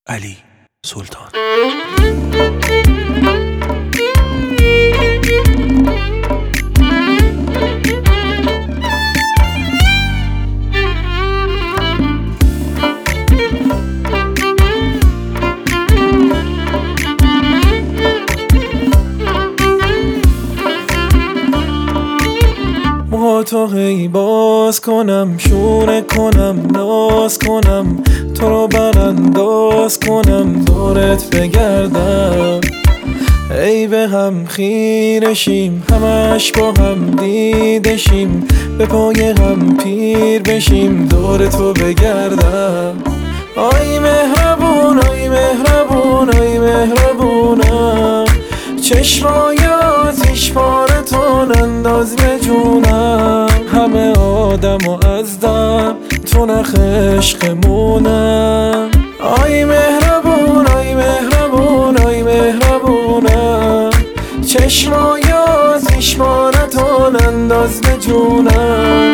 علی سلطان. تو هی باز کنم، شونه کنم، ناز کنم، تو رو برانداز کنم، دورت بگردم، ای به هم خیرشیم، همش با هم دیدشیم، به پای هم پیر بشیم، دور تو بگردم. آی مهربون، آی مهربون، آی مهربونم، چشمای آتیش پارتون انداز به جونم، همه آدم و از دم تو نخ عشقمونم. آی مهربون، آی مهربون، آی مهربونم، چشمای آتیش پارتون انداز به جونم.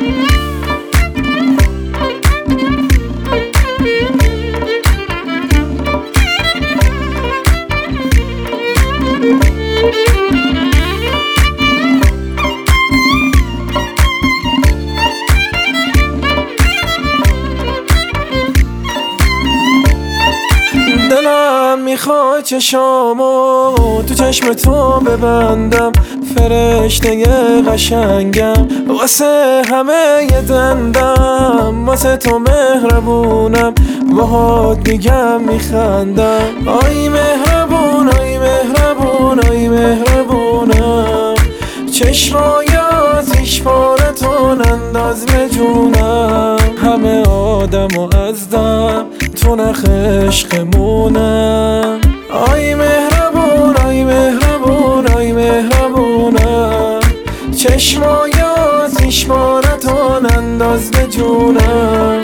دلم میخواد چشامو تو چشم تو ببندم، فرشته قشنگم، واسه همه ی دندم، واسه تو مهربونم، باهات میگم میخندم. آی مهربون، آی مهربون، آی مهربونم، چشمای آتیش پارتون انداز به جونم، همه آدم و از دم تو نخ عشقمونم. آی مهربون، آی مهربون، آی مهربونم، چشمای آتیش پارتون انداز به جونم.